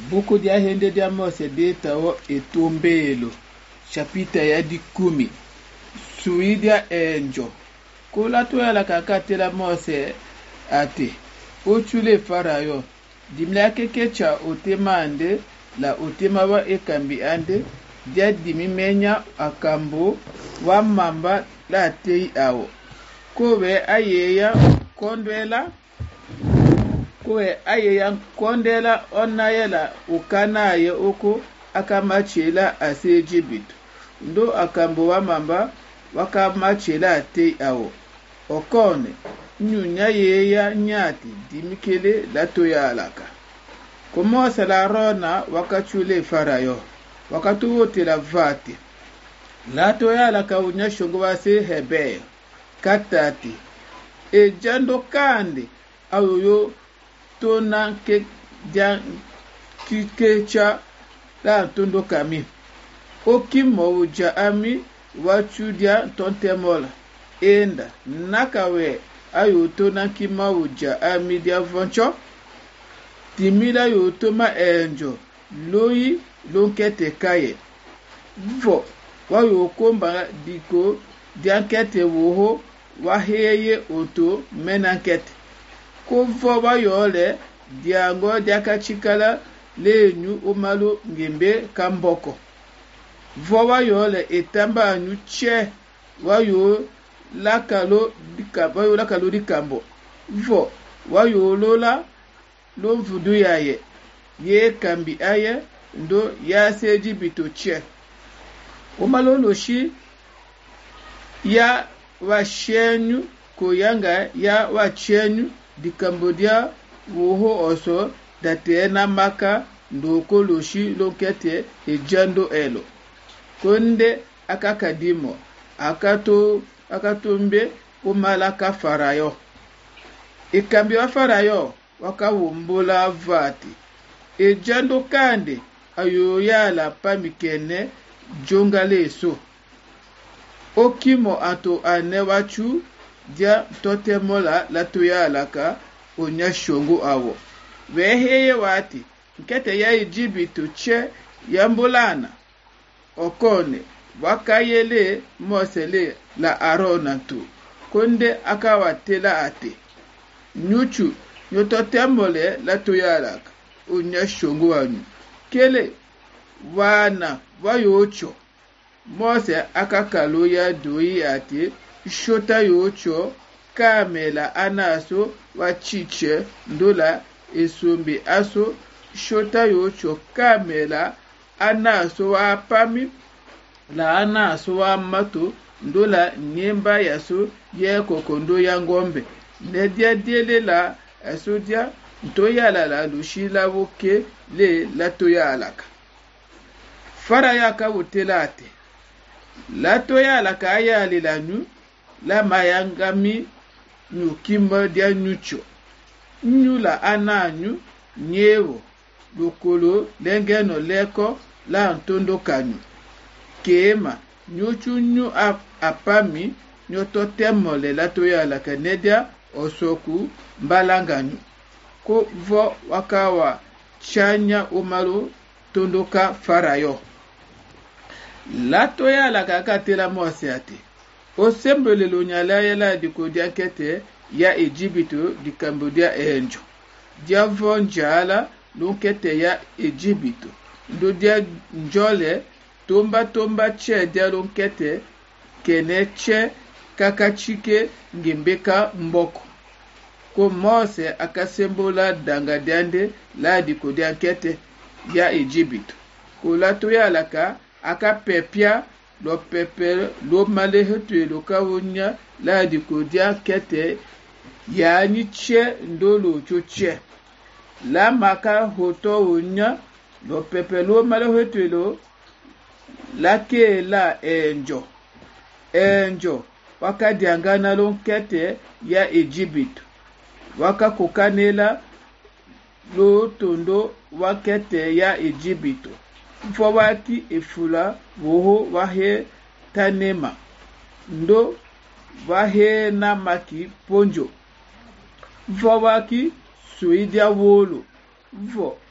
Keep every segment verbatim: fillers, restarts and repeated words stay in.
buku dia hende dia Mose deta o etumbelo chapita ya di kumi suidia enjo kula to ya la kakatela Mose ate ochule farayo dimla kekecha otemande la otema wa ekambi ande dia dimimenya akambo wa mamba la tei awo kowe ayeya kondwela kowe ayeya kondela onayela ukanaye oko akamachela ase Egypt ndo akambo wa mamba wakamachela ate awo okone nyunya yeya nyati dimikele lato ya alaka komo sala rona wakachule farayo wakatu wote la vati lato ya alaka unya shongo wase hebe katati e jando kande ayoyo tona ke jan kikecha la tondo kami okimo uja ami wachudia tontemola enda nakawe ayo tona kima uja ami dia voncho timila yo toma enjo loyi lonkete kaye vo wayo komba diko diankete woho waheye oto menankete ko vo wayo le diango diakachikala lenyu omalo ngembe kamboko vo wayo le etamba anyu che wayo lakalo dikabo wayo lakalo dikambo vo wayo lola lo vudu yaye ye kambi aye ndo ya seji bitoche omalo loshi ya washenyu koyanga ya wachenyu di Cambodia woho oso datena maka ndoko loshi lokete ejando elo konde akakadimo akato akatombe omalaka farayo ikambi wa farayo wakawumbola vati ejando kande ayoyala pamikene jonga leso okimo ato anewachu dia totemola latoyalaka onya shongo awo weheye wati nkete ya Egypt che yambolana okone wakayele Mosele la Arona tu konde akawatela ate nyuchu nyototemole latoyalaka onya shongo anyu kele wana wayocho Mose akakalo ya doi ate shota yocho kamela anaso wachiche ndola esombe aso shota yocho kamela anaso wa pami la anaso wa mato ndola nyemba yaso ye kokondo ya ngombe nedia diele la asodia ntoyala la lushila woke le latoyalaka fara yaka wotelate latoyalaka ayali la nu la mayangami nyukimo dia nyucho nyula ananyu nyewo lokolo lengeno leko la ntondo kanyu kema nyuchu nyu apami nyoto temole latoyalaka nedia osoku mbalanganyu ko vo wakawa chanya omalo tondoka farayo latoyalaka katela Mose ate osembele lo nyala yela diko diankete ya Egypto di Cambodia enjo dia vonjala lonkete ya Egypto ndo dia njole tomba tomba che dia lonkete kene che kakachike ngembeka mboko ko Mose akasembola danga diande la diko diankete ya Egypto ko latoyalaka akapepia lo pepe lo malehetu lo kawunya la diko dia kete ya ni che ndolo choche la maka hoto unya lo pepe lo malehetu lo la ke la enjo enjo waka diangana lo kete ya Egypt waka kokanela lo tondo wakete ya Egypt mfowaki efula woho wahe tanema ndo wahe namaki ponjo mfowaki suidia wolo mfo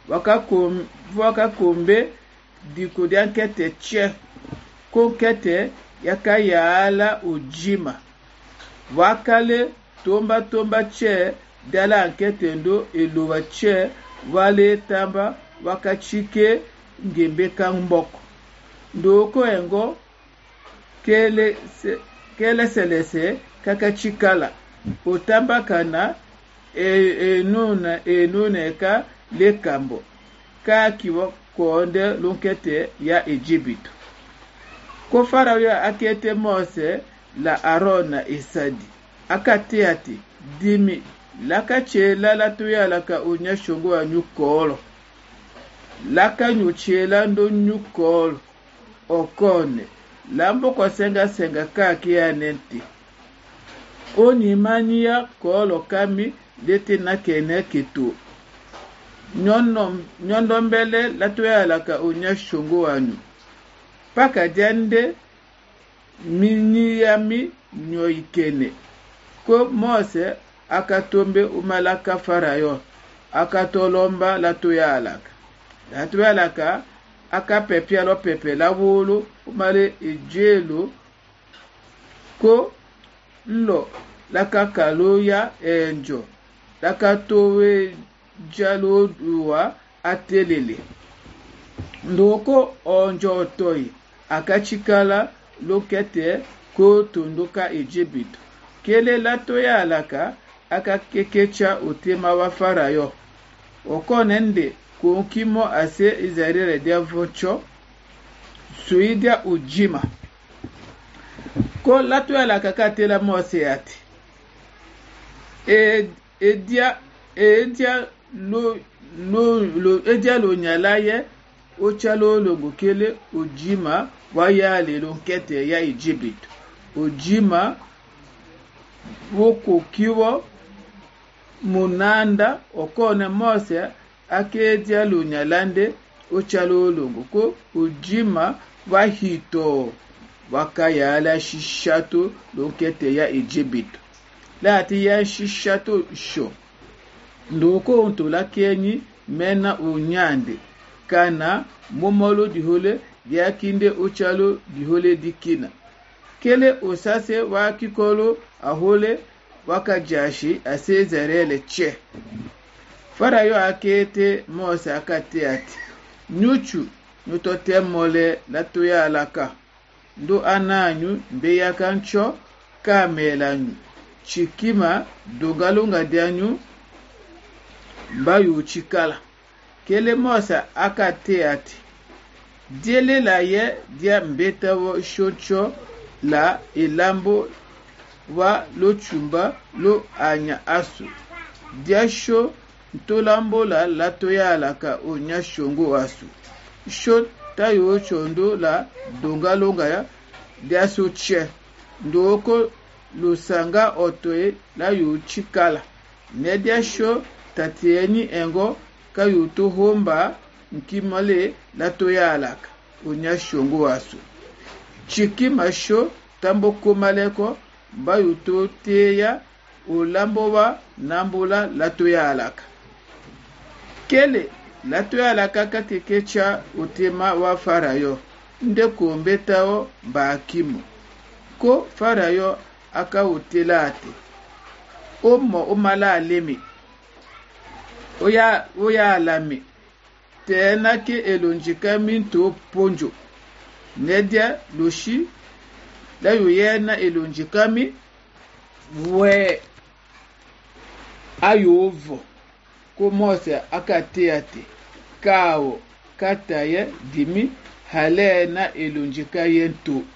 wakakombe wakakombe diko dia nkete che ko nkete yaka yaala ujima wakale tomba tomba che dala nkete ndo eluwa che wale tamba wakachike ngembe kamboko ndoko engo kele se, kele selese kakachikala otamba kana e, enuna enuna ka lekambo ka kiwa konde lunkete ya Egypte ko Farao akete Mose la Arona Isadi akateati dimi laka chela la tuyala ka unya shongo wa nyukolo laka nyuchela ndo nyukolo okone lambo kwa senga senga kaki ya nenti oni mania kolo kami dete na kene kitu nyondo nyondo mbele la tuyala ka unya shongo wanyu paka jande miniyami nyoikene ko Mose akatombe umalaka Farao akatolomba la tuyalaka la tuyalaka akapepia lo pepe la wulu umale ijelu ko lo laka kaloya enjo laka towe jalo duwa atelele ndoko onjo toyi akachikala lokete ko tunduka Egypte kele la toyalaka akakekecha utema wa Farao okonende kunkimo ase Israeli dia vocho suidia ujima ko la toyalaka katela Mose yati e edia edia lo lo lo edia lo nyalaye ochalo longo kele ujima wayale lonkete ya Egypte ujima woko kiwo munanda okone Mose akedia lunyalande ochalo longo ko ujima wahito wakayala shishato lonkete ya Egypte lati ya shishato sho ndoko ontola kenyi mena unyande kana momolo dihole yakinde ochalo dihole dikina kele osase wa kikolo ahole wakajashi ase Israeli che Farao akete Mose akateati nyuchu nyutote mole la tuyalaka ndo ananyu mbeya kancho kamelanyu chikima dogalunga dianyu mbayu chikala kele Mose akateati diele la ye dia mbeta wo shoncho la ilambo wa lo chumba lo anya asu dia sho ntolambo la la toyala ka onya shongo asu sho tayo chondo la dongalonga ya dia so che ndoko lo sanga otoe la yo chikala ne dia sho tatieni engo kayo to homba nkimale la toyala ka onya shongo asu chiki masho tambo komaleko mbayu to teya ulambo wa nambola la toyalaka kele la toyalaka kakekecha utema wa Farao nde kombetao bakimu ko Farao aka utelate omo omala alemi oya oya alami tena ke elonjika minto ponjo nedia loshi la yoyena elonjikami we ayovo ko Mose akateate kao kataye dimi halena elonjika yento